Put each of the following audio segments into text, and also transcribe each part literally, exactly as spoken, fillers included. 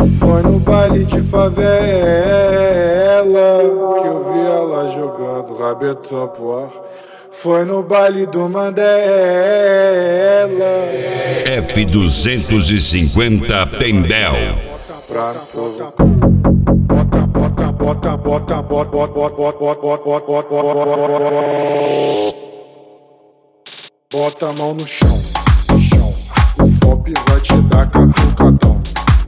Foi no baile de favela que eu vi ela jogando rabetão pro ar. Foi no baile do Mandela. F duzentos e cinquenta Pendel. Pra provocar. Bota, bota, bota, bota, bota, bota, bota, bota, bota, bota, bota a mão no chão, chão. O pop vai te dar catucadão.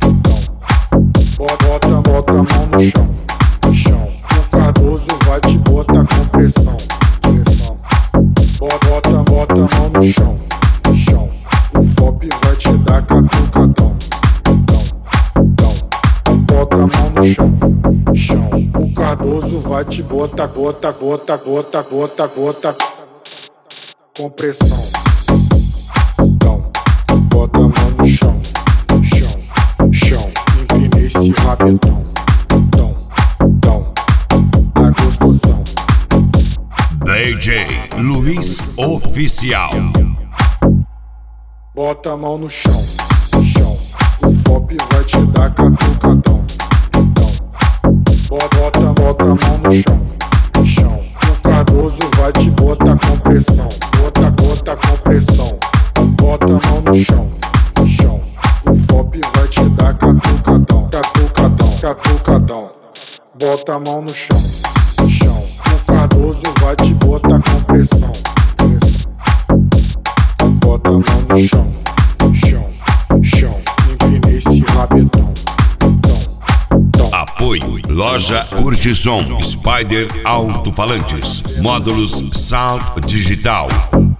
Bota, bota a mão no chão, chão. O Cardoso vai te botar com pressão, pressão. Bota, bota a mão no chão, chão. O pop vai te dar catucadão. Bota a mão no chão, chão. O Cardoso vai te botar, bota, bota, bota, bota, bota com pressão. Então, bota a mão no chão, chão, chão. Empina esse rabetão. Então, então, tá gostosão. D J Luiz Oficial. Bota a mão no chão, chão. O pop vai te dar catucadão. Bota, bota a mão no chão, chão. O Cardoso vai te botar com pressão. Bota, bota com pressão. Bota a mão no chão, chão. O pop vai te dar catucadão. Catucadão, catucadão. Bota a mão no chão, chão. O Cardoso vai te botar com pressão, pressão. Bota a mão no chão, chão, chão. Empina esse rabetão. Apoio Loja Curtison Spider Alto-Falantes. Módulos Sound Digital.